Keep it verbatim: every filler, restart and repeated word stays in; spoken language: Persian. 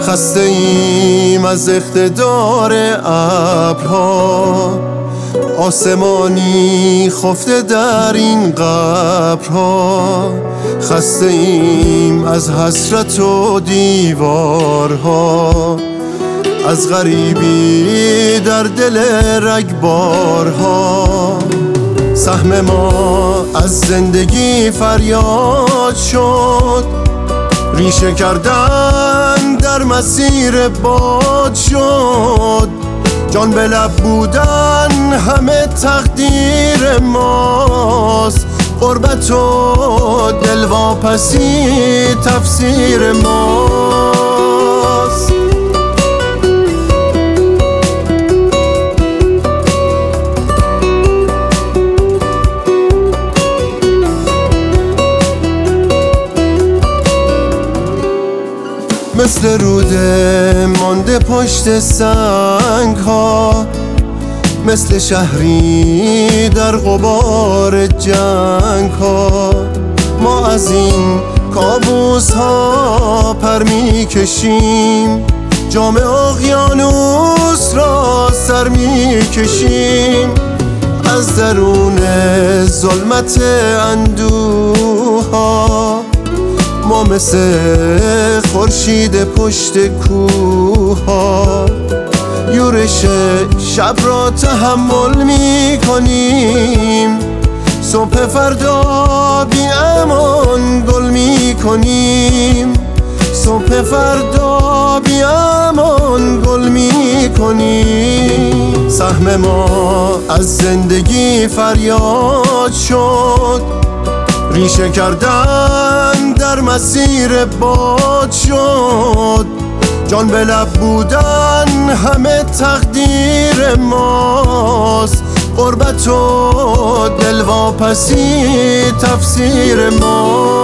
خسته ایم از اقتدار ابرها، آسمانی خفته در این قبرها. خسته ایم از حسرت و دیوارها، از غریبی در دل رگبارها. سهم ما از زندگی فریاد شد، ریشه کردن در مسیر باد شد. جان به لب بودن همه تقدیر ماست، غربت و دلواپسی تفسیر ماست. مثل روده مانده پشت سنگ ها، مثل شهری در غبار جنگ ها. ما از این کابوس ها پر می کشیم، جام اقیانوس را سر می کشیم. از درون ظلمت اندوه ها ما مثل خورشید پشت کوه ها، یورش شب را تحمل می کنیم. صبح فردا بی امان گل می کنیم، صبح فردا بی امان گل می کنیم. سهم ما از زندگی فریاد شد، ریشه کردن در مسیر باد شد. جان به لب بودن همه تقدیر ماست، غربت و دلواپسی تفسیر ماست.